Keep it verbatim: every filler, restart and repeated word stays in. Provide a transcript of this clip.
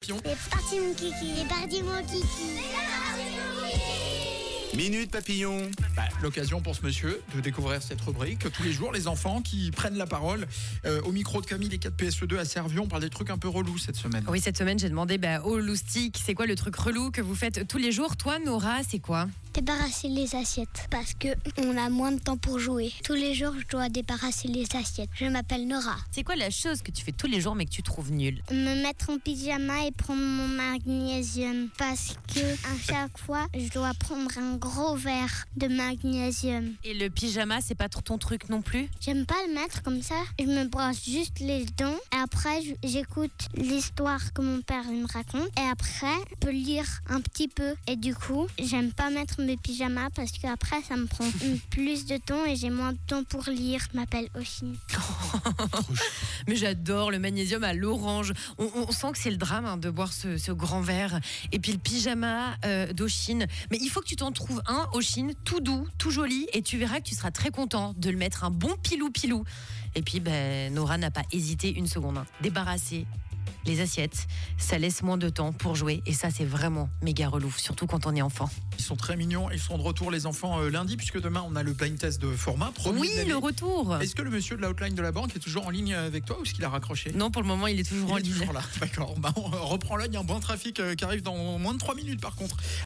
Papillon. C'est parti mon kiki, c'est parti mon kiki. Minute Papillon. Bah, l'occasion pour ce monsieur de découvrir cette rubrique. Tous les jours, les enfants qui prennent la parole. Euh, au micro de Camille, les quatre P S E deux à Servion, on parle des trucs un peu relous cette semaine. Oui, cette semaine, j'ai demandé bah, au loustic, c'est quoi le truc relou que vous faites tous les jours? Toi, Nora, c'est quoi? Débarrasser les assiettes parce que on a moins de temps pour jouer. Tous les jours, je dois débarrasser les assiettes. Je m'appelle Nora. C'est quoi la chose que tu fais tous les jours mais que tu trouves nulle? Me mettre en pyjama et prendre mon magnésium parce que à chaque fois, je dois prendre un gros verre de magnésium. Et le pyjama, c'est pas trop ton truc non plus? J'aime pas le mettre comme ça. Je me brosse juste les dents et après, je- j'écoute l'histoire que mon père il me raconte et après, je peux lire un petit peu. Et du coup, j'aime pas mettre mes pyjamas parce qu'après, ça me prend plus de temps et j'ai moins de temps pour lire. Je m'appelle Oshine. Mais j'adore le magnésium à l'orange. On, on- on sent que c'est le drame hein, de boire ce, ce grand verre. Et puis le pyjama euh, d'Oshine. Mais il faut que tu t'en trouves un, Oshine, tout doux, tout joli. Et tu verras que tu seras très content de le mettre un bon pilou-pilou. Et puis, ben, Nora n'a pas hésité une seconde. hein. Débarrasser les assiettes, ça laisse moins de temps pour jouer. Et ça, c'est vraiment méga relou, surtout quand on est enfant. Ils sont très mignons. Ils seront de retour, les enfants, euh, lundi, puisque demain, on a le blind test de format. Premier Oui, de l'année. le retour. Est-ce que le monsieur de la hotline de la banque est toujours en ligne avec toi ou est-ce qu'il a raccroché? Non, pour le moment, il est toujours Il en est ligne. toujours là. D'accord. Bah, on reprend là. Il y a un bon trafic euh, qui arrive dans moins de trois minutes par contre.